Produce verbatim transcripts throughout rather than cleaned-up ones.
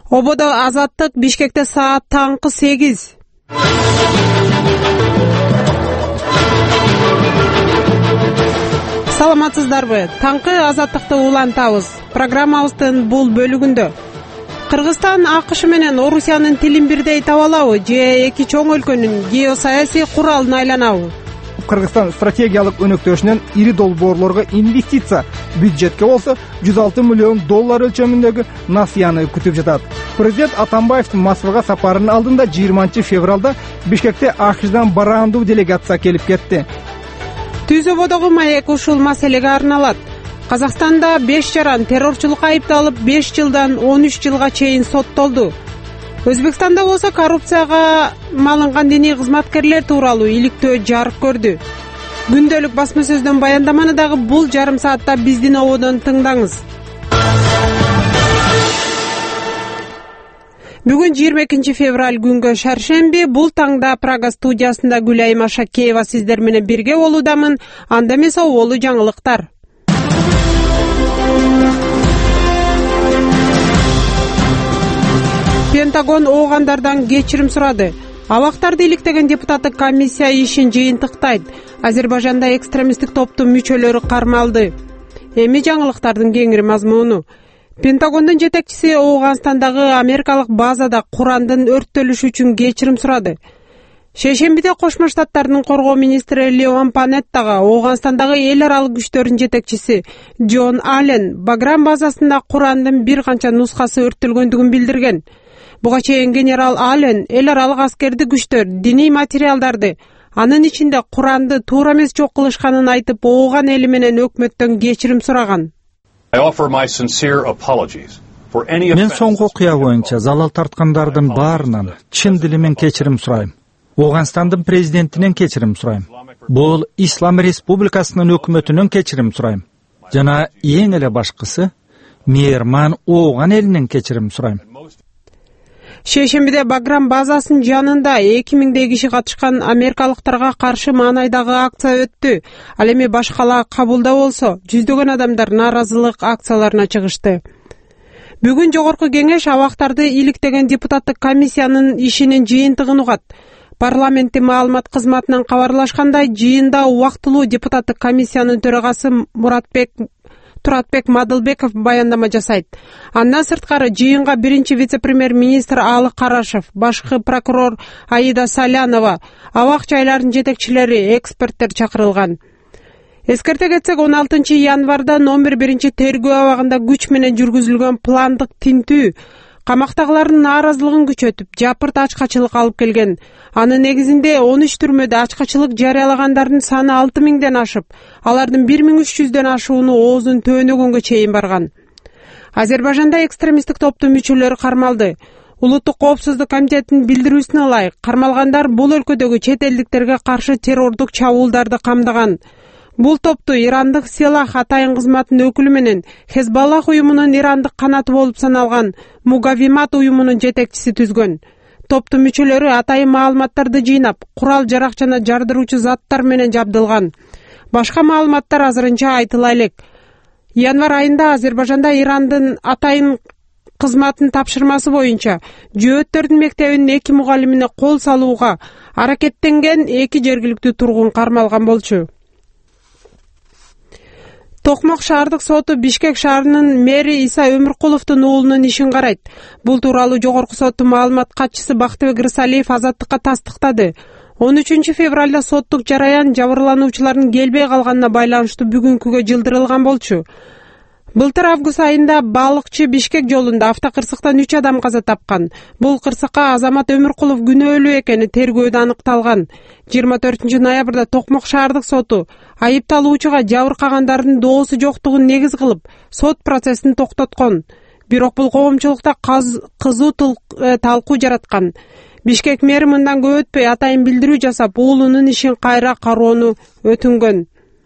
Ободо Азаттык, Бишкекте саат таңкы сегиз. Саламатсыздарбы? Таңкы Азаттыкты улантабыз. Программабыздын бул бөлүгүндө Кыргызстан АКШ менен Орусиянын тилин бирдей табалабы же эки чоң өлкөнүн геосаясий куралына айланабы? Кыргызстан стратегиялык өнөктөшүнөн ири долбоорлорго инвестиция бюджетке болсо жүз алты миллион доллар өлчөмүндөгү насыяны күтүп жатат. Президент Атамбаевдин Москвага сапарынын алдында жыйырманчы февралда Бишкекте АКШдан бараандуу делегация келип кетти. Түз ободогу маек ушул маселеге арналат. Казакстанда беш жаран террорчулукка айыпталып беш жылдан он үч жылга чейин соттолду. Өзбекстанда болсо коррупцияга малынган диний кызматкерлер тууралуу иликтөө жарык көрдү. Күндөлүк басма сөздөн баяндаманы дагы бул жарым саатта биздин ободон тыңдаңыз. Бүгүн жыйырма экинчи февраль күнгө шаршемби, бул таңда Прага студиясында Гүлайым Ашакеева сиздер менен бирге болуудамын. Анда эмес оболу жаңылыктар. Пентагон оогандардан кечирим сурады. Абактарды иликтеген депутаттык комиссия ишин жыйынтыктайт. Азербайжанда экстремисттик топтун мүчөлөрү кармалды. Эми жаңылыктардын кеңири мазмуну. Пентагондун жетекчиси Ооганстандагы америкалык базада Курандын өрттөлүшү үчүн кечирим сурады. Шейшембиде Кошмо Штаттардын коргоо министри Леон Панеттага Ооганстандагы эл аралык күчтөрдүн жетекчиси Джон Аллен Баграм базасында Курандын бир канча нускасы өрттөлгөндүгүн билдирген. Буга чейин генерал Аллен эл аралык аскердик күчтөр диний материалдарды, анын ичинде Куранды туура эмес жок кылышканын айтып, Ооган эли менен өкмөттөн кечирим сураган. Мен соңку окуя боюнча залал тарткандардын баарынан чын дилимен кечирим сурайм. Ооганстандын президентинен кечирим сурайм. Бул Ислам Республикасынын өкмөтүнөн кечирим сурайм. Жана эң эле башкысы, мээрман Ооган элинен кечирим сурайм. Шейшембиде Баграм базасынын жанында эки миңдей киши катышкан америкалыктарга каршы маанайдагы акция өттү. Ал эми башкала Кабулда болсо, жүздөгөн адамдар нааразылык акцияларына чыгышты. Бүгүн жогорку кеңеш абактарды иликтеген депутаттык комиссиянын ишинин жыйынтыгын угат. Парламенттин маалымат кызматынан кабарлашкандай, жыйында убактылуу депутаттык комиссиянын төрагасы Муратбек Туратбек Мадылбеков баяндама жасайт. Андан сырткары жыйынга биринчи вице-премьер-министр Алы Карашев, башкы прокурор Аида Салянова, абак жайлардын жетекчилери, эксперттер чакырылган. Эскерте кетсек, он алтынчы январда номер биринчи тергөө абагында күч менен жүргүзүлгөн пландык тинтүү камактагылардын нааразылыгын күчөтүп, жапырт ачкачылык алып келген. Анын негизинде он үч түрмөдө ачкачылык жарыялагандардын саны алты миңден ашып, алардын бир миң үч жүздөн ашууну оозун төөнөгөнгө чейин барган. Азербайжанда экстремисттик топтун мүчөлөрү кармалды. Улуттук коопсуздук комитетинин билдирүүсүнө ылайык, кармалгандар бул өлкөдөгү чет элдиктерге каршы террордук чабуулдарды камдаган. Бул топту ирандык Силах атайын кызматынын өкүлү менен Хезбаллах уюмунун ирандык канаты болуп саналган Мугавимат уюмунун жетекчиси түзгөн. Топтун мүчөлөрү атайын маалыматтарды жыйнап, курал жарак жана жардыруучу заттар менен жабдылган. Башка маалыматтар азырынча айтыла элек. Январь айында Азербайжанда Ирандын атайын кызматынын тапшырмасы боюнча жөөттөрдүн мектебинин эки мугалимине кол салууга аракеттенген эки жергиликтүү тургун кармалган болчу. Токмок шаардык соту Бишкек шаарынын мэри Иса Өмүркуловдун уулунун ишин карайт. Бул тууралуу жогорку соттун маалымат катчысы Бактыбек Рысалиев Азаттыкка тастыктады. он үчүнчү февралда соттук жараян жабырлануучулардын келбей калганына байланыштуу бүгүнкүгө жылдырылган болчу. Былтыр август айында балыкчы Бишкек жолунда автокырсыктан үч адам каза тапкан. Бул кырсыкка Азамат Өмүркулов күнөөлүү экени тергөөдө аныкталган. жыйырма төртүнчү ноябрда Токмок шаардык соту айыпталуучуга жабыркагандардын доосу жоктугун негиз кылып, сот процессин токтоткон. Бирок бул коомчулукта кызуу талкуу жараткан. Бишкек мэри мындан көп өтпөй атайын билдирүү жасап, уулунун ишин кайра кароону өтүнгөн.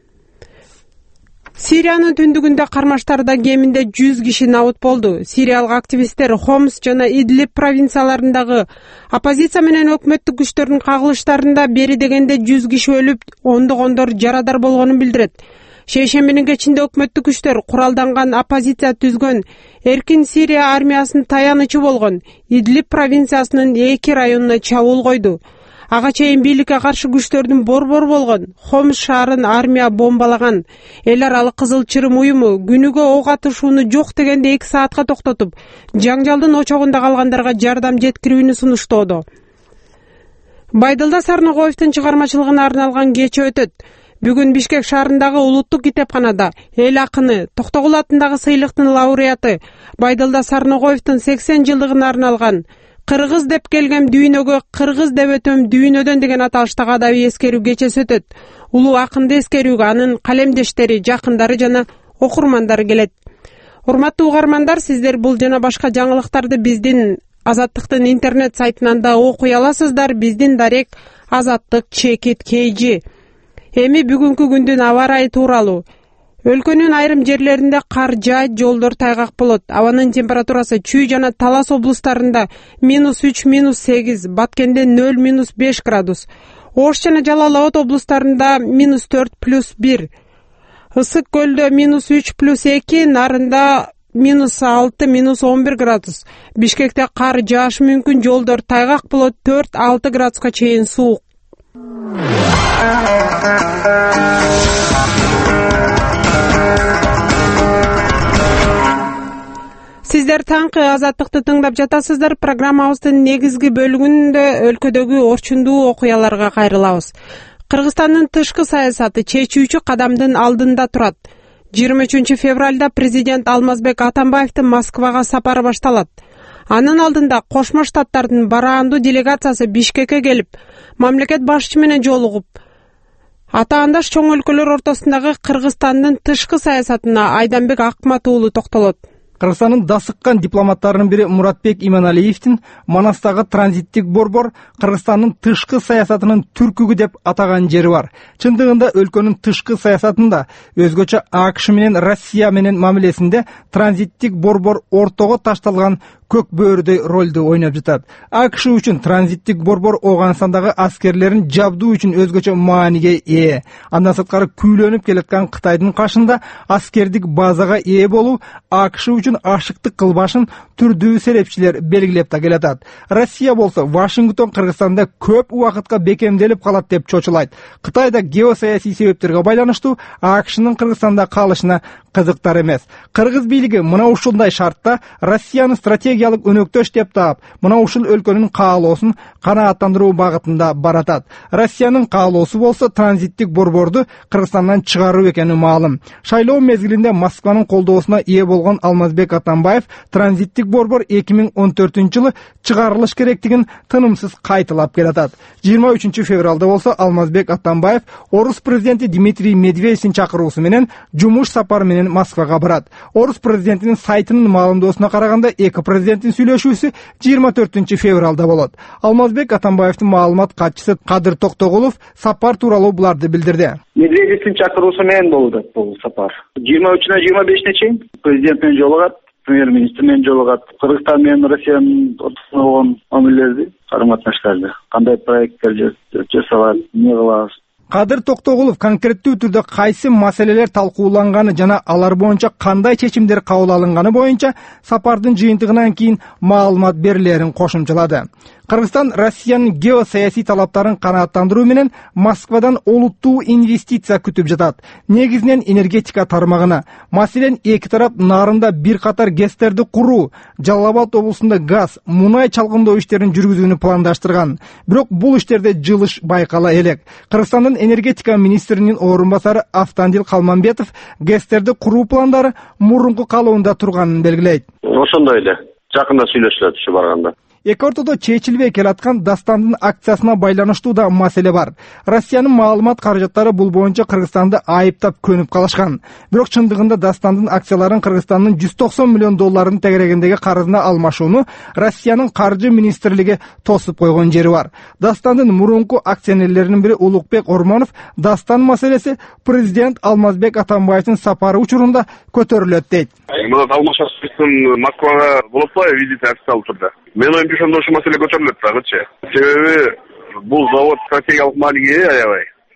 Сириянын түндүгүндө кармаштарда кеминде жүз киши набыт болду. Сириялык активисттер Хомс жана Идлиб провинцияларындагы оппозиция менен өкмөттүк күчтөрдүн кагылыштарында бери дегенде жүз киши өлүп, ондогондор жарадар болгонун билдирет. Шейшембинин кечинде өкмөттүк күчтөр куралданган оппозиция түзгөн Эркин Сирия армиясынын таянычы болгон Идлиб провинциясынын эки районуна чабуул койду. Ага чейин бийликке каршы күчтөрдүн борбору болгон Хомс шаарын армия бомбалаган. Эл аралык Кызыл Чырым уюму күнүгө ок атышууну жок дегенде эки саатка токтотуп, жаңжалдын очогунда калгандарга жардам жеткирүүнү сунуштоодо. Байдылда Сарногоевдун чыгармачылыгына арналган кече өтөт. Бүгүн Бишкек шаарындагы улуттук китепканада эл акыны Токтогул атындагы сыйлыктын лауреаты Байдылда Сарногоевдун сексен жылдыгына арналган «Кыргыз деп келгем дүйнөгө, кыргыз деп өтөм дүйнөдөн» деген аталыштагы адаби эскерүү кечеси өтөт. Улуу акынды эскерүүгө анын калемдештери, жакындары жана окурмандары келет. Урматтуу угармандар, сиздер бул жана башка жаңылыктарды биздин Азаттыктын интернет сайтынан да окуй аласыздар. Биздин дарек Азаттык чекит кейжи. Эми бүгүнкү күндүн аба ырайы тууралуу. Өлкөнүн айрым жерлеринде кар жаайт, жолдор тайгак болот. Абанын температурасы Чүй жана Талас облустарында минус үч, минус сегиз, Баткенде нөл, минус беш градус. Ош жана Жалал Абад облустарында минус төрт, плюс бир. Ысык көлдө минус үч, плюс эки, Нарында минус алты, минус он бир градус. Бишкекте кар жаашы мүмкүн, жолдор тайгак болот, төрт, алты градуска чейин суук. Сиздер таңкы Азаттыкты тыңдап жатасыздар. Программабыздын негизги бөлүгүндө өлкөдөгү орчундуу окуяларга кайрылабыз. Кыргызстандын тышкы саясаты чечүүчү кадамдын алдында турат. жыйырма үчүнчү февралда президент Алмазбек Атамбаевдин Москвага сапары башталат. Анын алдында Кошмо Штаттардын бараандуу делегациясы Бишкекке келип, мамлекет башчысы менен жолугуп, атаандаш чоң өлкөлөр ортосундагы Кыргызстандын тышкы саясатына Айданбек Акмат уулу токтолот. Кыргызстандын дасыккан дипломаттарынын бири Муратбек Иманалиевдин Манастагы транзиттик борбор Кыргызстандын тышкы саясатынын түркүгү деп атаган жери бар. Чындыгында өлкөнүн тышкы саясатында өзгөчө АКШ менен Россия менен мамилесинде транзиттик борбор ортого ташталган көк бөөрдөй ролду ойноп жатат. АКШ үчүн транзиттик борбор Ооганстандагы аскерлерин жабдуу үчүн өзгөчө мааниге ээ. Андан сырткары күйлөнүп келаткан Кытайдын кашында аскердик базага ээ болуу АКШ үчүн ашыктык кылбашын түрдүү серепчилер белгилеп да келатат. Россия болсо Вашингтон Кыргызстанда көп убакытка бекемделип калат деп чочулайт. Кытайда геосаясий себептерге байланыштуу АКШнын Кыргызстанда калышына кызыктар эмес. Кыргыз бийлиги мына ушундай шартта Россияны стратегиялык өнөктөш деп таап, мына ушул өлкөнүн каалоосун канааттандыруу багытында баратат. Россиянын каалоосу болсо транзиттик борборду Кыргызстандан чыгаруу экени маалым. Шайлоо мезгилинде Москванын колдоосуна ээ болгон Алмазбек Атамбаев транзиттик борбор эки миң он төртүнчү жылы чыгарылыш керектигин тынымсыз кайталап келатат. жыйырма үчүнчү февралда болсо Алмазбек Атамбаев орус президенти Дмитрий Медведевдин чакыруусу менен жумуш сапары менен Москвага барат. Орус президентинин сайтынын маалымдоосуна караганда эки президенттин сүйлөшүүсү жыйырма төртүнчү февралда болот. Алмазбек Атамбаевдин маалымат катчысы Кадыр Токтогулов сапар тууралуу буларды билдирди. Медведевдин чакыруусу менен болду бул сапар. жыйырма үчүнө жыйырма бешине чейин президент менен жолугат, премьер-министр менен жолугат. Кыргызстан менен Россиянын ортосунда болгон мамилелерди, карым-катнаштарды, кандай проекттер жасалат, эмне кылабыз. Кадыр Токтогулов конкреттүү түрдө кайсы маселелер талкууланганы жана алар боюнча кандай чечимдер кабыл алынганы боюнча сапардын жыйынтыгынан кийин маалымат берилерин кошумчалады. Кыргызстан Россиянын геосаясий талаптарын канааттандыруу менен Москвадан олуттуу инвестиция күтүп жатат. Негизинен энергетика тармагына. Маселен, эки тарап нарында бир катар гэстерди куруу, Жалал Абад облусунда газ, мунай чалгындоо иштерин жүргүзүүнү пландаштырган. Бирок бул иштерде жылыш байкала элек. Кыргызстандын энергетика министринин орун басары Автандил Калманбетов гэстерди куруу пландары мурунку калыбында турганын белгилейт. Ошондой эле. Жакында сүйлөшүлөт ушу барганда. Эки ортодо чечилбей келаткан Дастандын акциясына байланыштуу да маселе бар. Россиянын маалымат каражаттары бул боюнча Кыргызстанды айыптап көнүп калышкан. Бирок чындыгында Дастандын акцияларын Кыргызстандын жүз токсон миллион долларын тегерегиндеги карызына алмашууну Россиянын каржы министрлиги тосуп койгон жери бар. Дастандын мурунку акционерлеринин бири Улукбек Ормонов Дастан маселеси президент Алмазбек Атамбаевдин сапары учурунда көтөрүлөт дейт. Мына Алмазбектин Москвага болуп кой визит официалдуу түрдө. Мен ойымча ошондо ушу маселе көтөрүлөт дагычы. Себеби бул завод стратегиялык мааниге ээ аябай.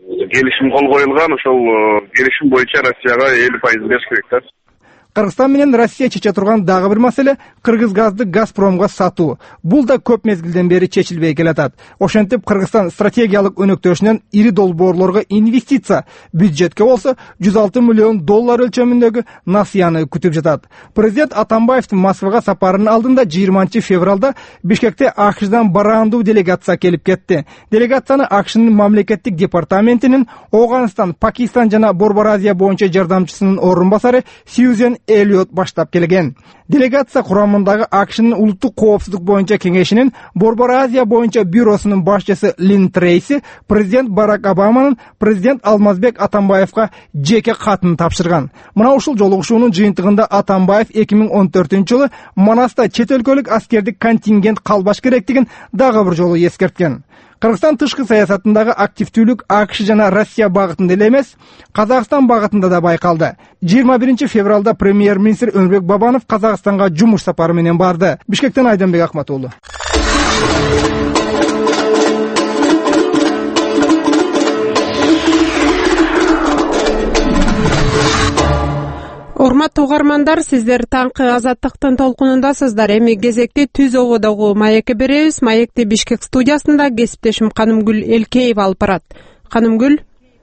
келишим кол коюлган, ошол келишим боюнча Россияга элүү пайыз бериш керек да. Кыргызстан менен Россия чече турган дагы бир маселе Кыргыз газды Газпромго сатуу. Бул да көп мезгилден бери чечилбей келатат. Ошентип Кыргызстан стратегиялык өнөктөшүнөн ири долбоорлорго инвестиция, бюджетке болсо жүз алты миллион доллар өлчөмүндөгү насыяны күтүп жатат. Президент Атамбаевдин Москвага сапарынын алдында жыйырманчы февралда Бишкекте АКШдан бараандуу делегация келип кетти. Делегацияны АКШнын мамлекеттик департаментинин Оганстан, Пакистан жана Борбор Азия боюнча жардамчысынын орун басары Сьюзен Эллиот баштап келген. Делегация курамындагы АКШнын улуттук коопсуздук боюнча кеңешинин Борбор Азия боюнча бюросунун башчысы Лин Трейси президент Барак Обаманын президент Алмазбек Атамбаевга жеке катын тапшырган. Мына ушул жолугушуунун жыйынтыгында Атамбаев эки миң он төртүнчү жылы Манаста чет өлкөлүк аскердик контингент калбаш керектигин дагы бир жолу эскерткен. Кыргызстан тышкы саясатындагы активдүүлүк АКШ жана Россия багытында эле эмес, Казакстан багытында да байкалды. жыйырма биринчи февралда премьер-министр Өмүрбек Бабанов Казакстанга жумуш сапары менен барды. Бишкектен Айданбек Акмат уулу. Урматтуу угармандар, сиздер таңкы Азаттыктын толкунундасыздар. Эми кезекти Түз ободогу маекке беребиз. Маекти Бишкек студиясында кесиптешим Канымгүл Элкеева алып барат. Канымгүл.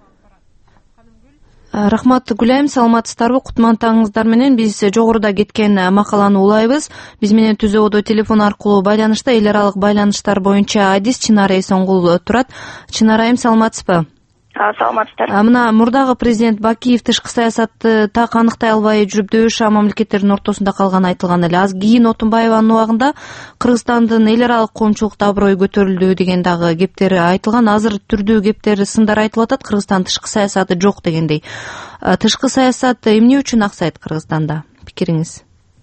Рахмат Гүлайым, саламатсыздарбы? Кутман таңыңыздар менен биз жогоруда кеткен макаланы улайбыз. Биз менен Түз ободо телефон аркылуу байланышта эл аралык байланыштар боюнча адис Чынара Эсонгул турат. Чынара айым, саламатсызбы? Саламатсыздар. Мына мурдагы президент Бакиев тышкы саясатты так аныктай албай жүрүп, дөш мамлекеттердин ортосунда калганы айтылган эле. Аз кийин Отунбаеванын убагында Кыргызстандын эл аралык коомчулукта аброю көтөрүлдү деген дагы кептер айтылган. Азыр түрдүү кептер, сындар айтылып атат. Кыргызстан тышкы саясаты жок дегендей. Тышкы саясат эмне үчүн аксайт Кыргызстанда? Пикириңиз?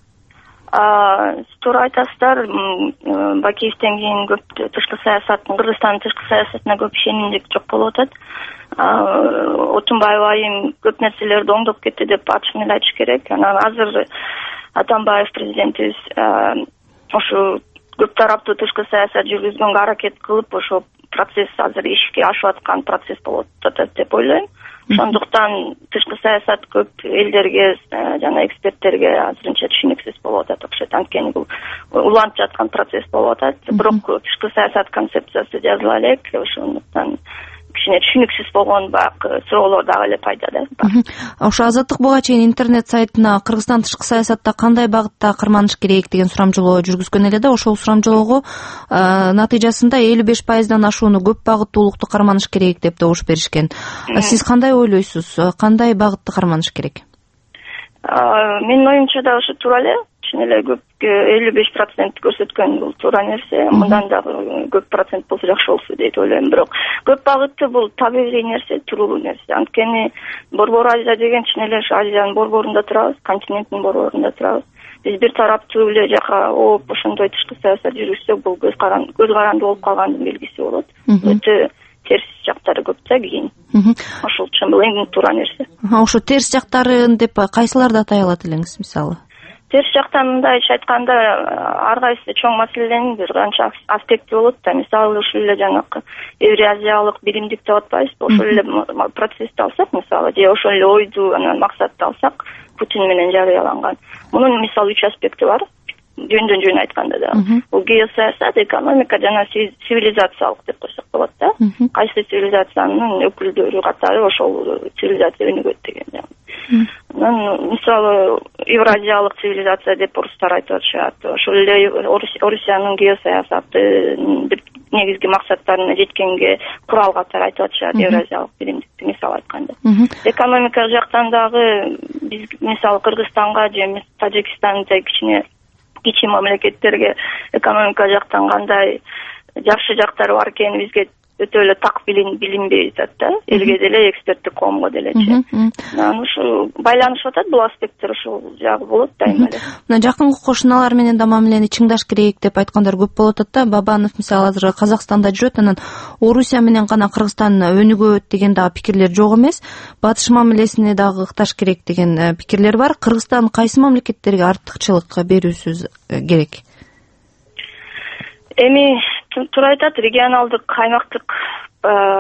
Туура айтасыздар. Бакиевден кийин көп тышкы саясаттын, Кыргызстандын тышкы саясатына көп ишенимдик жок болуп атат. Отунбаев айым көп нерселерди оңдоп кетти деп ачык эле айтыш керек. Анан азыр Атамбаев президентибиз ошо көп тараптуу тышкы саясат жүргүзгөнгө аракет кылып, ошо процесс азыр ишке ашып аткан процесс болуп атат деп ойлойм. Ошондуктан тышкы саясат көп элдерге жана эксперттерге азырынча түшүнүксүз болуп атат окшойт. Анткени бул уланып жаткан процесс болуп атат. Бирок тышкы саясат концепциясы жазыла элек, ошондуктан кичине түшүнүксүз болгон баягы суроолор дагы эле пайда да. Ошо Азаттык буга чейин интернет сайтына Кыргызстан тышкы саясатта кандай багытта карманыш керек деген сурамжылоо жүргүзгөн эле да, ошол сурамжылоого натыйжасында элүү беш пайыздан ашууну көп багыттуулукту карманыш керек деп добуш беришкен. Сиз кандай ойлойсуз? Кандай багытты карманыш керек? Менин оюмча да ошо туура эле. Чын эле көп элүү беш процент көрсөткөн бул туура нерсе. Мындан да көп процент болсо жакшы болсо дейт ойлойм. Бирок көп багытты бул табигый нерсе, туруулуу нерсе. Анткени Борбор Азия деген чын эле Азиянын борборунда турабыз, континенттин борборунда турабыз. Биз бир тараптуу эле жака ооп ошондой тышкы саясат жүргүзсөк, бул көз каранды көз каранды болуп калгандын белгиси болот. Өтө терс жактары көп да кийин. Ошол үчүн бул эң туура нерсе. Ошо терс жактарын деп кайсыларды атай алат элеңиз, мисалы? Терс жактан мындайча айтканда, ар кайсы чоң маселенин бир канча аспекти болот да. Мисалы, ушул эле жанакы Евразиялык биримдик деп атпайбызбы? Ошол эле процессти алсак, мисалы, же ошол эле ойду, анан максатты алсак, Путин менен жарыяланган. Мунун мисалы үч аспекти бар. Жөндөн жөн айтканда да. Бул геосаясат, экономика жана цивилизациялык деп койсок болот да. Кайсы цивилизациянын өкүлдөрү катары ошол цивилизация өнүгөт деген. Анан мисалы Евразиялык цивилизация деп орустар айтып атышат. Ошол эле Орусиянын геосаясатын бир негизги максаттарына жеткенге курал катары айтып атышат Евразиялык биримдикти мисал айтканда. Экономика жактан дагы биз мисалы Кыргызстанга же Тажикстандагы кичине кичи мамлекеттерге экономика жактан кандай жакшы жактары бар экени бизге өтө эле так билинбей жатат да. Элге деле, эксперттик коомго делечи. Анан ушу байланышып атат бул аспекттер, ушул жагы болот дайыма эле. Мына жакын кошуналар менен да мамилени чыңдаш керек деп айткандар көп болот атат да. Бабанов мисалы азыр Казакстанда жүрөт, анан Орусия менен гана Кыргызстан өнүгөт деген дагы пикирлер жок эмес. Батыш мамилесине дагы ыкташ керек деген пикирлер бар. Кыргызстан кайсы мамлекеттерге артыкчылык берүүсүз керек? Эми туура айтат, регионалдык, аймактык тышкы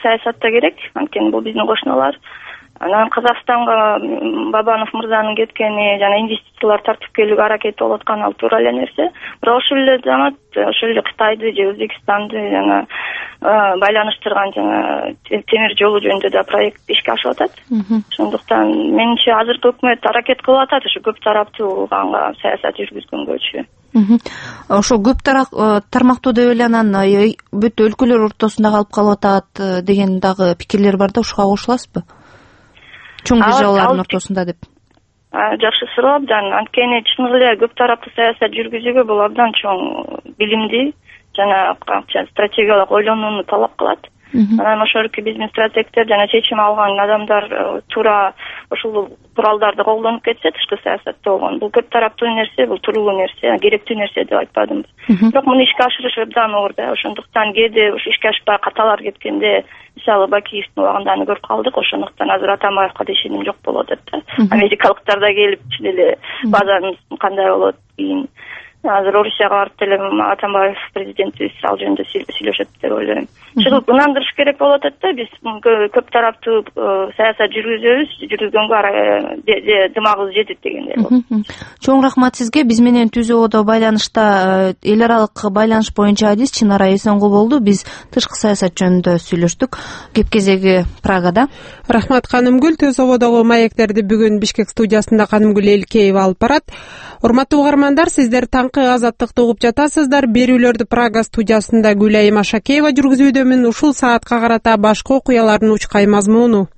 саясатта керек, анткени бул биздин кошуналар. Анан Казакстанга Бабанов мырзанын кеткени жана инвестициялар тартып келүүгө аракет болуп атканы ал туура эле нерсе. Бирок ошол эле замат ошол эле Кытайды же Өзбекстанды жана байланыштырган жана темир жолу жөнүндө да проект ишке ашып атат. Ошондуктан менимче азыркы өкмөт аракет кылып атат ушу көп тараптууга саясат жүргүзгөнгөчү. Ошо көп тармактуу деп эле анан бүт өлкөлөр ортосунда калып калып атат деген дагы пикирлер бар да, ушуга кошуласызбы? Чоң державалардын ортосунда деп. Жакшы суроо абдан. Анткени чын эле көп тараптуу саясат жүргүзүүгө бул абдан чоң билимди жана стратегиялык ойлонууну талап кылат. Анан ошолорки биздин стратегдер жана чечим алган адамдар туура ошол куралдарды колдонуп кетсе, тышкы саясатта болгон бул көп тараптуу нерсе, бул туруктуу нерсе, керектүү нерсе деп айтпадым. Бирок муну ишке ашырыш абдан оор да. Ошондуктан кээде ушу ишке ашпай каталар кеткенде, мисалы Бакиевдин убагында аны көрүп калдык. Ошондуктан азыр Атамбаевка да ишеним жок болуп атат да. Америкалыктар да келип чын эле базанын кандай болот кийин. Азыр Орусияга барып деле Атамбаев президентибиз ал жөнүндө сүйлөшөт деп ойлойм. Ушул ынандырыш керек болуп атат да, биз көп тараптуу саясат жүргүзөбүз, жүргүзгөнгө дымагыбыз жетет дегендей болот. Чоң рахмат сизге. Биз менен түзүү одо байланышта эл аралык байланыш боюнча адис Чынара Эсенгул болду. Биз тышкы саясат жөнүндө сүйлөштүк. Кеп кезеги Прагада. Рахмат Канымгүл. Түзүү одогу маектерди бүгүн Бишкек студиясында Канымгүл Элкеева алып барат. Урматтуу угармандар, сиздер таңкы азаттыкты угуп жатасыздар. Берүүлөрдү Прага студиясында Гүлайым Ашакеева жүргүзүүдөмүн. Ушул саатка карата башка окуялардын учкай мазмуну.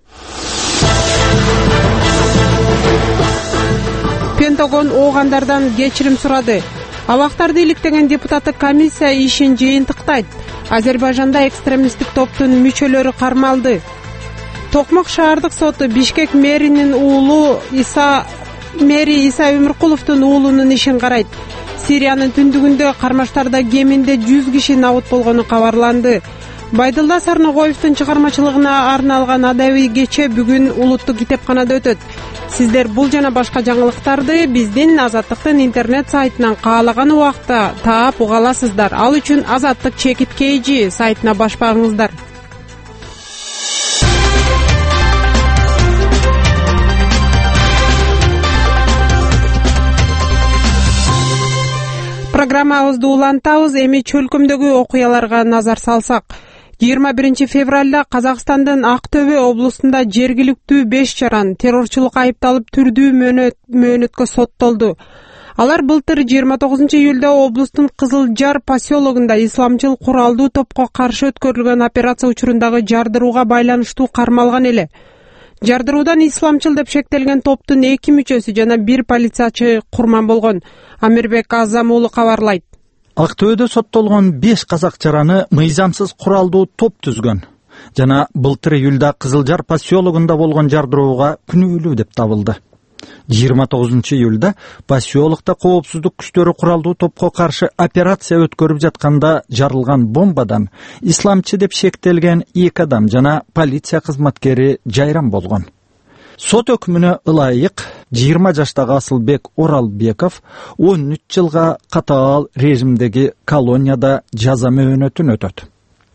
Пентагон оогандардан кечирим сурады. Абактарды иликтеген депутаттык комиссия ишин жыйынтыктайт. Азербайжанда экстремисттик топтун мүчөлөрү кармалды. Токмок шаардык соту Бишкек мэринин уулу Иса Мэри Иса Өмүркуловдун уулунун ишин карайт. Сириянын түндүгүндө кармаштарда кеминде жүз киши набыт болгону кабарланды. Байдылда Сарногоевдун чыгармачылыгына арналган адабий кече бүгүн улуттук китепканада өтөт. Сиздер бул жана башка жаңылыктарды биздин Азаттыктын интернет сайтынан каалаган убакта таап уга аласыздар. Ал үчүн Азаттык чекит кейжи сайтына баш багыңыздар. Программабызды улантабыз. Эми чөлкөмдөгү окуяларга назар салсак. жыйырма биринчи февралда Казакстандын Ак Төбө облусунда жергиликтүү беш жаран террорчулук айыпталып түрдүү мөөнөткө соттолду. Алар былтыр жыйырма тогузунчу июлда облустун Кызыл Жар поселогунда исламчыл куралдуу топко каршы өткөрүлгөн операция учурундагы жардырууга байланыштуу кармалган эле. Жардыруудан исламчыл деп шектелген топтун эки мүчөсү жана бир полициячы курман болгон. Амирбек Азам уулу кабарлайт. Ак Төбөдө соттолгон беш казак жараны мыйзамсыз куралдуу топ түзгөн жана былтыр июлда Кызыл Жар поселогунда болгон жардырууга күнөөлүү деп табылды. жыйырма тогузунчу июлда поселокто коопсуздук күчтөрү куралдуу топко каршы операция өткөрүп жатканда жарылган бомбадан исламчы деп шектелген эки адам жана полиция кызматкери жайран болгон. Сот өкмүнө ылайык жыйырма жаштагы Асылбек Оралбеков он үч жылга катаал режимдеги колонияда жаза мөөнөтүн өтөт.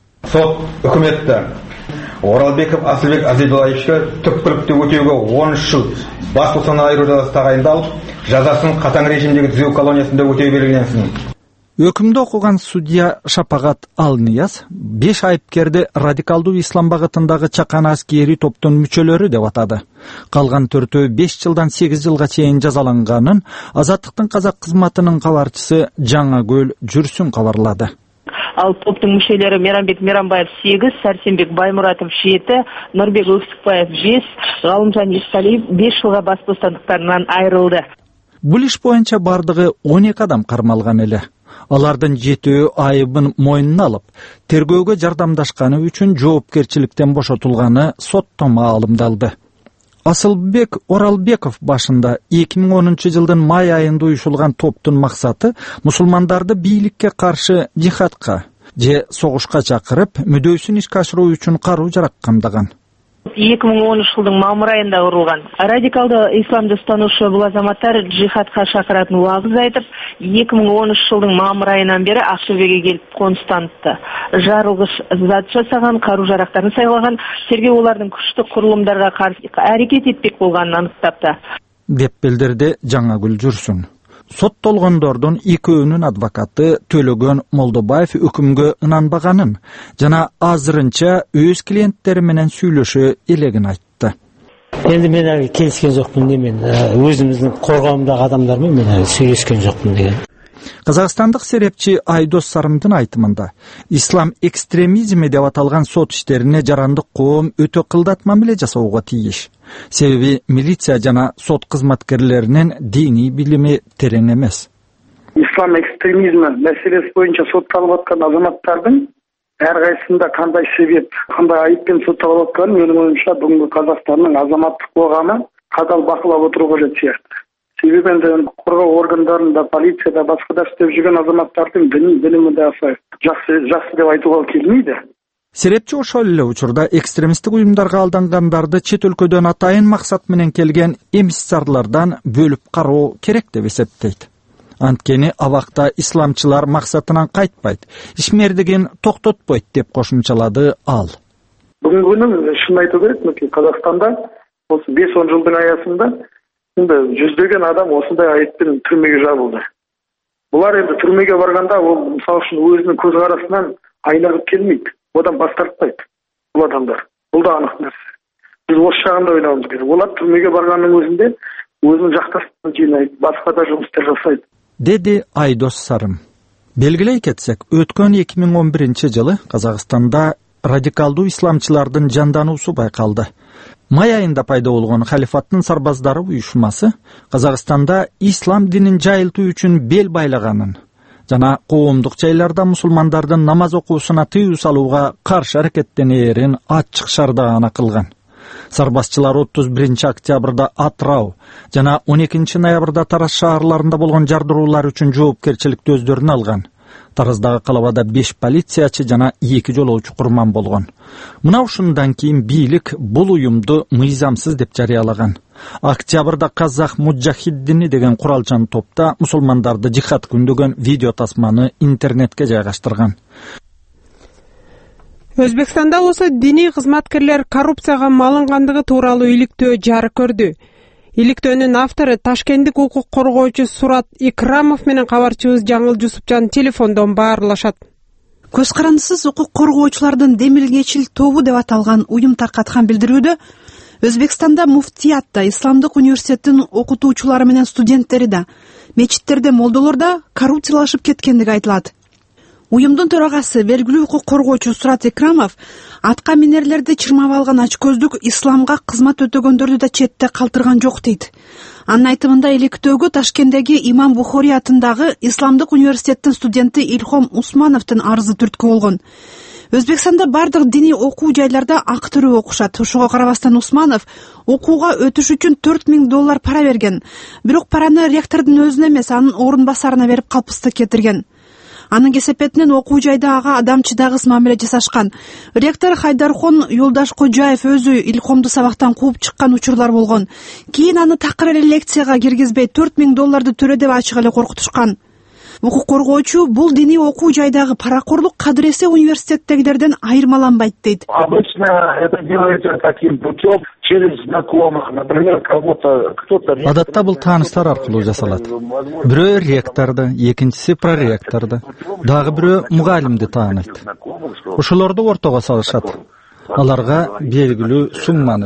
Сот өкмөттө Оралбеков Асылбек Азидулаевичке түпкүлүктүү өтөөгө он үч жыл бас бостандыгынан айыруу жазасы тагайындалып, жазасын катаң режимдеги түзөө колониясында өтөй белгиленсин. Өкүмдү окуган судья Шапагат Алнияз беш айыпкерди радикалдуу ислам багытындагы чакан аскери топтун мүчөлөрү деп атады. Калган төртөө беш жылдан сегиз жылга чейин жазаланганын Азаттыктын казак кызматынын кабарчысы Жаңакөл Жүрсүн кабарлады. Ал топтун мүчөлөрү Мейрамбек Мейрамбаев сегиз, Сарсенбек Баймуратов жети, Нурбек Өксүкбаев беш, Галымжан Исалиев беш жылга бас бостандыктарынан айрылды. Бул иш боюнча бардыгы он эки адам кармалган эле. Алардын жетөө айыбын мойнуна алып, тергөөгө жардамдашканы үчүн жоопкерчиликтен бошотулганы сотто маалымдалды. Асылбек Оралбеков башында эки миң онунчу жылдын май айында уюшулган топтун максаты мусулмандарды бийликке каршы жихадка же согушка чакырып, мүдөөсүн ишке ашыруу үчүн каруу жарак камдаган. эки миң онунчу жылдын мамыр айында курулган. Радикалдуу исламды устануучу бул азаматтар жихадка шакыратын убагыз айтып, эки миң онунчу жылдын мамыр айынан бери Ак Ш келип константты. Жарылгыч зат жасаган, каруу жарактарын сайлаган, тергөө улардын күчтүү курулумдарга каршы аракет этпек болгонун аныктапты, деп билдирди Жаңагүл Жүрсүн. Соттолгондордун экөөнүн адвокаты Төлөгөн Молдобаев өкүмгө ынанбаганын жана азырынча өз клиенттери менен сүйлөшө элегин айтты. Енді мен әлі келіскен жоқпын де, мен өзіміздің қорғауымдағы адамдармен мен әлі сөйлескен жоқпын деген. Казакстандык серепчи Айдос Сарымдын айтымында ислам экстремизми деп аталган сот иштерине жарандык коом өтө кылдатма меле жасоого тийиш. Себеби милиция жана сот кызматкерлеринин диний билими терең эмес. Ислам экстремизми маселеси боюнча сотталып аткан азаматтардын ар кайсында кандай себеп, кандай айыппен сотталып атканын менин оюмча бүгүнкү Казакстандын азаматтык коому катал бакылап отуруу кажет сыяктуу. Себеби енді коргоо органдарында, полицияда, башка да иштеп жүргөн азаматтардын диний билими да жакшы жакшы деп айтууга келмейди. Серепчи ошол эле учурда экстремисттик уюмдарга алдангандарды чет өлкөдөн атайын максат менен келген эмиссарлардан бөлүп кароо керек деп эсептейт. Анткени абакта исламчылар максатынан кайтпайт, ишмердигин токтотпойт деп кошумчалады ал. Бүгүнкү күнү шын айтуу керек, Казакстанда осы беш он жылдын аясында енді жүздеген адам осындай айыппен түрмеге жабылды. Бұлар енді түрмеге барганда, ол мисалы үчүн өзүнүн көз карасынан айнагып келмейт, одан бас тартпайт бұл адамдар. Бұл да анык нерсе. Биз осы жагында ойлонуш керек. Олар түрмеге барганын өзүндө өзүнүн жакташтарын жыйнайт, башка да жумуштар жасайт, деди Айдос Сарым. Белгилей кетсек, өткөн эки миң он биринчи жылы Казакстанда радикалдуу исламчылардын жандануусу байкалды. Май айында пайда болгон халифаттын сарбаздары уюшмасы Казакстанда ислам динин жайылтуу үчүн бел байлаганын жана коомдук жайларда мусулмандардын намаз окуусуна тыюу салууга каршы аракеттенээрин ачык шардагана кылган. Сарбазчылар отуз биринчи октябрда Атрау жана он экинчи ноябрда Тараз шаарларында болгон жардыруулар үчүн жоопкерчиликти өздөрүнө алган. Тараздагы калабада беш полициячы жана эки жолоочу курман болгон. Мына ушундан кийин бийлик бул уюмду мыйзамсыз деп жарыялаган. Октябрда Казах Муджахиддини деген куралчан топта мусулмандарды жихад күндөгөн видео тасманы интернетке жайгаштырган. Өзбекстанда болсо диний кызматкерлер коррупцияга малынгандыгы тууралуу иликтөө жарык көрдү. Иликтөөнүн автору Ташкенттик укук коргоочу Сурат Икрамов менен кабарчыбыз Жаңыл Жусупжан телефондон баарлашат. Көз карандысыз укук коргоочулардын демилгечил тобу деп аталган уюм таркаткан билдирүүдө Өзбекстанда муфтиятта, Исламдык университеттин окутуучулары менен студенттери да, мечиттерде молдолор да коррупциялашып кеткендиги айтылат. Уюмдун төрагасы белгилүү укук коргоочу Сурат Икрамов атка минерлерди чырмап алган ачкөздүк исламга кызмат өтөгөндөрдү да четте калтырган жок дейт. Анын айтымында иликтөөгө Ташкенттеги Имам Бухори атындагы Исламдык университеттин студенти Илхом Усмановдун арызы түрткү болгон. Өзбекстанда бардык диний окуу жайларда акы төрөп окушат. Ошого карабастан Усманов окууга өтүш үчүн төрт миң доллар пара берген. Бирок параны ректордун өзүнө эмес, анын орун басарына берип калпыстык кетирген. Анын кесепетинен окуу жайда ага адамчыдагыс мамиле жасашкан. Ректор Хайдархон Юлдаш Кожаев өзү Илхомду сабактан кууп чыккан учурлар болгон. Кийин аны такыр эле лекцияга киргизбей төрт миң долларды төрө деп ачык эле коркутушкан. Укук коргоочу бул диний окуу жайдагы паракорлук кадыресе университеттегилерден айырмаланбайт дейт. Обычно это делается таким путем через знакомых, например, кого-то, кто-то... Адатта бул тааныштар аркылуу жасалат. Бирөө ректорду, экинчиси проректорду, дагы бирөө мугалимди тааныйт. Ошолорду ортого салышат. Аларга белгилүү сумманы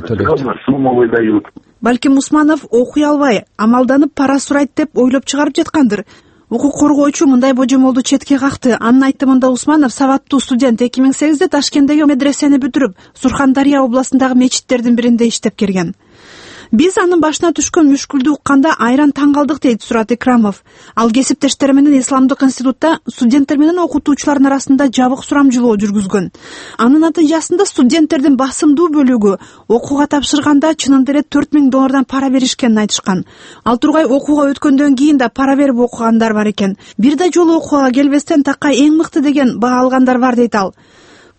төлөйт. Балким Усманов окуй албай, амалданып пара сурайт деп ойлоп чыгарып жаткандыр. Укук коргоочу мындай божомолду четке какты. Анын айтымында Усманов сабаттуу студент эки миң сегизде Ташкенттеги медресени бүтүрүп, Сурхандария областындагы мечиттердин биринде иштеп келген. Биз анын башына түшкөн мүшкүлдү укканда айран таң калдык дейт Сурат Икрамов. Ал кесиптештери менен Исламдык институтта студенттер менен окутуучулардын арасында жабык сурамжылоо жүргүзгөн. Анын натыйжасында студенттердин басымдуу бөлүгү окууга тапшырганда чынында эле төрт миң доллардан пара беришкенин айтышкан. Ал тургай окууга өткөндөн кийин да пара берип окугандар бар экен. Бир да жолу окууга келбестен такай эң мыкты деген баа алгандар бар дейт ал.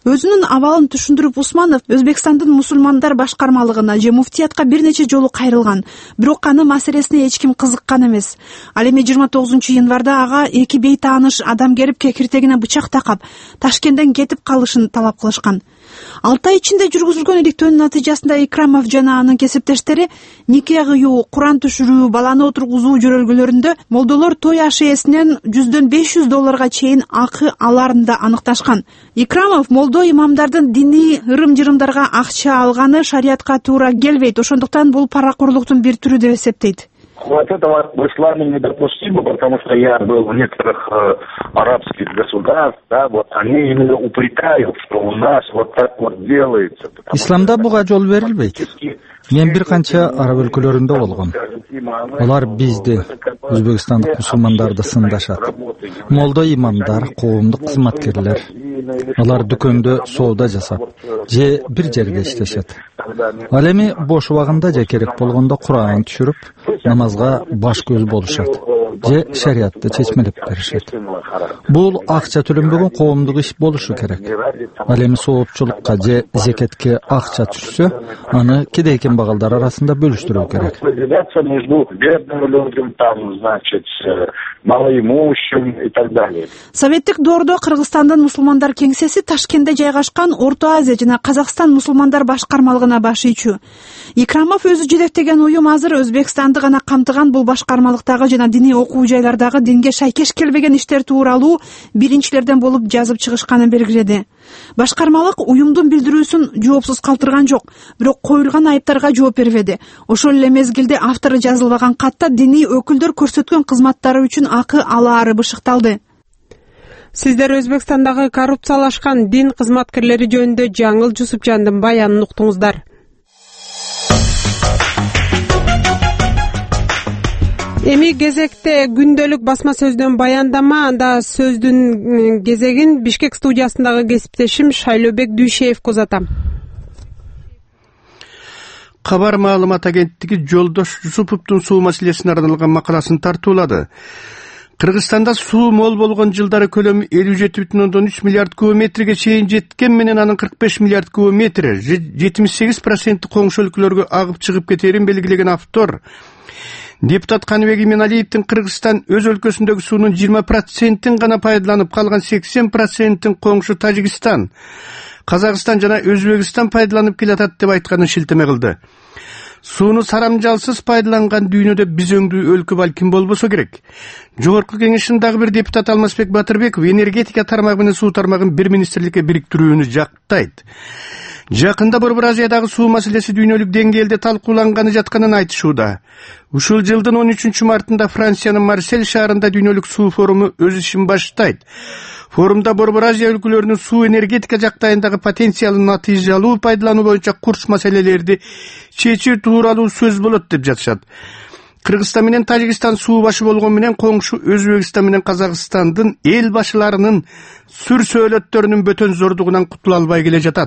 өзүнүн абалын түшүндүрүп, Усманов Өзбекстандын мусулмандар башкармалыгына же муфтиятка бир нече жолу кайрылган, бирок анын маселесине эч ким кызыккан эмес. Ал эми жыйырма тогузунчу январда ага эки бейтааныш адам келип кекиртегине бычак такап, Ташкенттен кетип калышын талап кылышкан. алты ай ичинде жүргүзүлгөн иликтөөнүн натыйжасында Икрамов жана анын кесиптештери нике кыюу, Куран түшүрүү, баланы отургузуу жөрөлгөлөрүндө молдолор той ашээсинен жүздөн беш жүз долларга чейин акы аларын да аныкташкан. Икрамов молдо имамдардын диний ырым-жырымдарга акча алганы шариатка туура келбейт, ошондуктан бул паракурлуктун бир түрү деп эсептейт. Вот этого в исламе недопустимо, потому что я был в некоторых э, арабских государствах, да, вот они именно упрекают, что у нас вот так вот делается. Исламда буга жол берилбейт. Мен бир канча араб өлкөлөрүндө болгом. Алар бизди, өзбекстандык мусулмандарды сындашат. Молдо имамдар, коомдук кызматкерлер. Алар дүкөндө соода жасап, же бир жерде иштешет. Ал эми бош убагында же керек болгондо Куран түшүрүп, намазга баш көз болушат, же шариатты чечмелеп беришет. Бул акча төлөнбөгөн коомдук иш болушу керек. Ал эми соопчулукка же зекетке акча түшсө, аны кедейкен багалдар арасында бөлүштүрүү керек. Между бедным людям, там, значит, малоимущим и так далее. Советтик доордо Кыргызстандын мусулмандар кеңсеси Ташкентте жайгашкан Орто Азия жана Казакстан мусулмандар башкармалыгына баш ийчү. Икрамов өзү жетектеген уюм азыр Өзбекстанды гана камтыган бул башкармалыктагы жана диний окуу жайлардагы динге шайкеш келбеген иштер тууралуу биринчилерден болуп жазып чыгышканын белгиледи. Башкармалык уюмдун билдирүүсүн жоопсуз калтырган жок, бирок коюлган айыптарга жооп бербеди. Ошол эле мезгилде автору жазылбаган катта диний өкүлдөр көрсөткөн кызматтары үчүн акы алаары бышыкталды. Сиздер Өзбекстандагы коррупциялашкан дин кызматкерлери жөнүндө Жаңыл Жусупжандын баянын уктуңуздар. Эми кезекте күндөлүк басма сөздөн баяндама, анда сөздүн кезегин Бишкек студиясындагы кесиптешим Шайлообек Дүйшеевге узатам. Кабар маалымат агенттиги Жолдош Жусуповдун суу маселесине арналган макаласын тартуулады. Кыргызстанда суу мол болгон жылдары көлөмү элүү жети бүтүн ондон үч миллиард кубометрге чейин жеткен менен анын кырк беш миллиард кубометри жетимиш сегиз проценти коңшу өлкөлөргө агып чыгып кетерин белгилеген автор депутат Каныбек Именалиевдин Кыргызстан өз өлкөсүндөгү суунун жыйырма процентин гана пайдаланып, калган сексен процентин коңшу Тажикстан, Казакстан жана Өзбекстан пайдаланып келатат деп айтканын шилтеме кылды. Сууну сарамжалсыз пайдаланган дүйнөдө биз өңдүү өлкө балким болбосо керек. Жогорку кеңештин дагы бир депутат Алмазбек Батырбеков энергетика тармагы менен суу тармагын бир министрликке бириктирүүнү жактайт. Жакында Борбор Азиядагы суу маселеси дүйнөлүк деңгээлде талкууланганы жатканын айтышууда. Ушул жылдын он үчүнчү мартында Франциянын Марсель шаарында дүйнөлүк суу форуму өз ишин баштайт. Форумда Борбор Азия өлкөлөрүнүн суу энергетика жактайындагы потенциалын натыйжалуу пайдалануу боюнча курч маселелерди чечүү тууралуу сөз болот деп жатышат. Кыргызстан менен Тажикстан суу башы болгон менен коңшу Өзбекстан менен Казакстандын эл башыларынын сүр сөөлөттөрүнүн бөтөн зордугунан кутула албай келе жатат.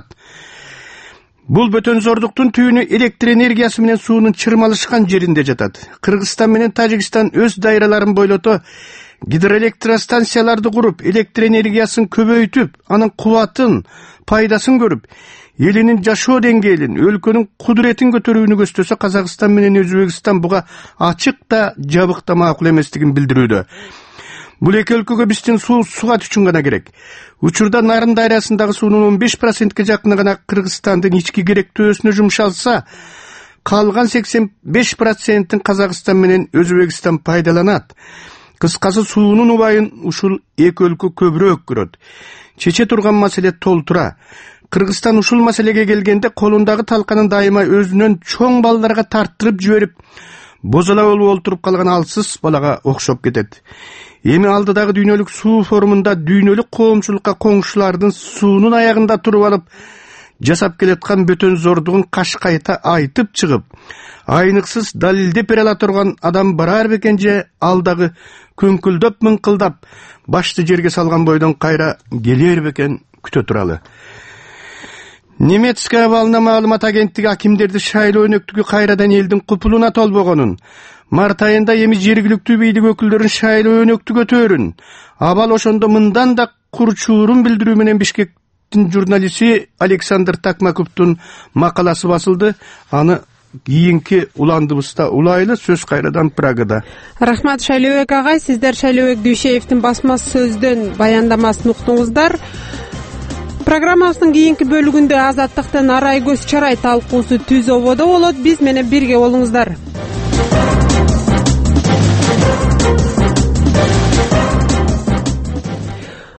Бул бөтөн зордуктун түйүнү электр энергиясы менен суунун чырмалышкан жеринде жатат. Кыргызстан менен Тажикстан өз дайраларын бойлото гидроэлектростанцияларды куруп, электр энергиясын көбөйтүп, анын кубатын, пайдасын көрүп, элинин жашоо деңгээлин, өлкөнүн кудуретин көтөрүүнү көздөсө, Казакстан менен Өзбекстан буга ачык да жабык да макул эместигин билдирүүдө. Бул эки өлкөгө биздин суу сугат үчүн гана керек. Учурда Нарын дайрасындагы суунун он беш процентке жакыны гана Кыргызстандын ички керектөөсүнө жумшалса, калган сексен беш процентин Казакстан менен Өзбекстан пайдаланат. Кыскасы суунун убайын ушул эки өлкө көбүрөөк көрөт. Чече турган маселе толтура. Кыргызстан ушул маселеге келгенде колундагы талканын дайыма өзүнөн чоң балдарга тарттырып жиберип, бозола болуп олтуруп калган алсыз балага окшоп кетет. Эми алдыдагы дүйнөлүк суу форумунда дүйнөлүк коомчулукка коңшулардын суунун аягында туруп алып, жасап келаткан бөтөн зордугун кашкайта айтып чыгып, айныксыз далилдеп бере ала турган адам барар бекен же алдагы көңкүлдөп мыңкылдап башты жерге салган бойдон кайра келер бекен күтө туралы. Немецкая волна маалымат агенттиги акимдерди шайлоо өнөктүгү кайрадан элдин купулуна толбогонун, март айында эми жергиликтүү бийлик өкүлдөрүн шайлоо өнөктү көтөрүн, абал ошондо мындан да курчуурун билдирүү менен Бишкек университетинин журналисти Александр Такмаковдун макаласы басылды. Аны кийинки уландыбызда улайлы. Сөз кайрадан Прагада. Рахмат Шайлообек агай, сиздер Шайлообек Дүйшеевдин басма сөздөн баяндамасын уктуңуздар. Программабыздын кийинки бөлүгүндө азаттыктын арай көз чарай талкуусу түз ободо болот. Биз менен бирге болуңуздар.